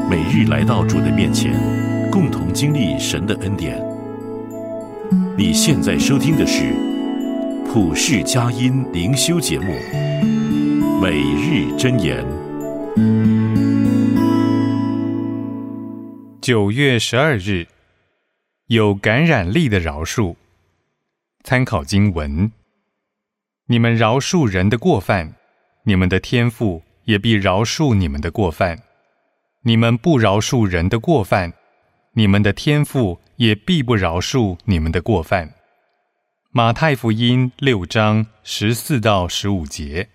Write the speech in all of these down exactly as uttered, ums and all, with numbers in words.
每日来到主的面前，共同经历神的恩典。你现在收听的是普世佳音灵修节目《每日箴言》。 九月十二日，有感染力的饶恕。参考经文：你们饶恕人的过犯，你们的天父也必饶恕你们的过犯；你们不饶恕人的过犯，你们的天父也必不饶恕你们的过犯。马太福音六章十四到十五节。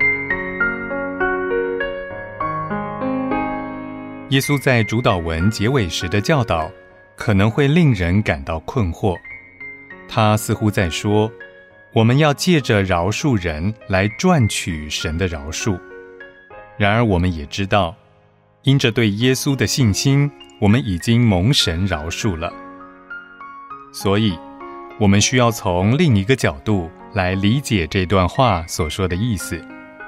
耶稣在主祷文结尾时的教导，可能会令人感到困惑。他似乎在说，我们要借着饶恕人来赚取神的饶恕。然而我们也知道，因着对耶稣的信心，我们已经蒙神饶恕了。所以我们需要从另一个角度来理解这段话所说的意思。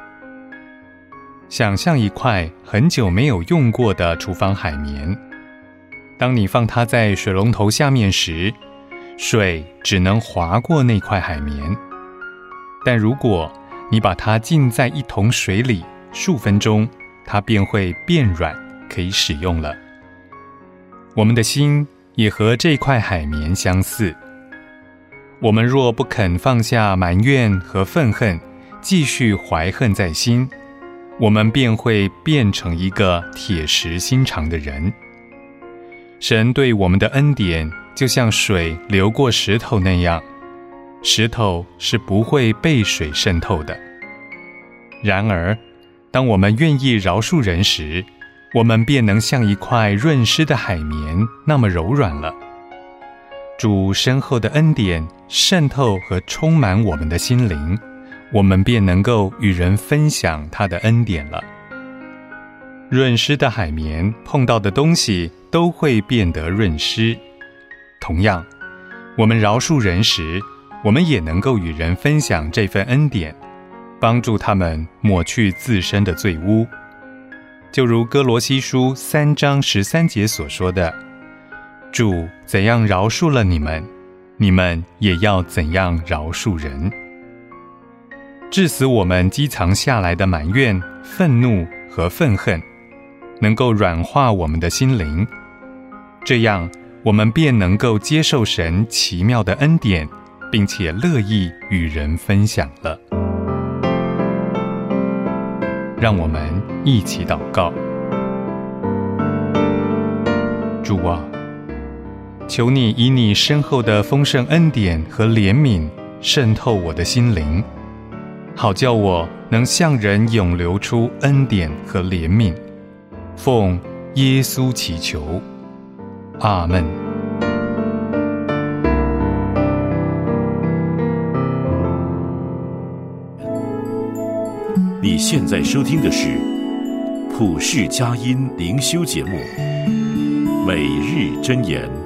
想象一块很久没有用过的厨房海绵，当你放它在水龙头下面时，水只能划过那块海绵。但如果你把它浸在一桶水里数分钟，它便会变软，可以使用了。我们的心也和这块海绵相似。我们若不肯放下埋怨和愤恨，继续怀恨在心，我们便会变成一个铁石心肠的人。神对我们的恩典就像水流过石头那样，石头是不会被水渗透的。然而当我们愿意饶恕人时，我们便能像一块润湿的海绵那么柔软了。主深厚的恩典渗透和充满我们的心灵，我们便能够与人分享他的恩典了。润湿的海绵碰到的东西都会变得润湿。同样，我们饶恕人时，我们也能够与人分享这份恩典，帮助他们抹去自身的罪污。就如哥罗西书三章十三节所说的，主怎样饶恕了你们，你们也要怎样饶恕人。致死我们积藏下来的埋怨、愤怒和愤恨，能够软化我们的心灵，这样我们便能够接受神奇妙的恩典，并且乐意与人分享了。让我们一起祷告。主啊，求你以你深厚的丰盛恩典和怜悯渗透我的心灵，好叫我能向人涌流出恩典和怜悯。奉耶稣祈求，阿们。 你现在收听的是普世佳音灵修节目《每日箴言》。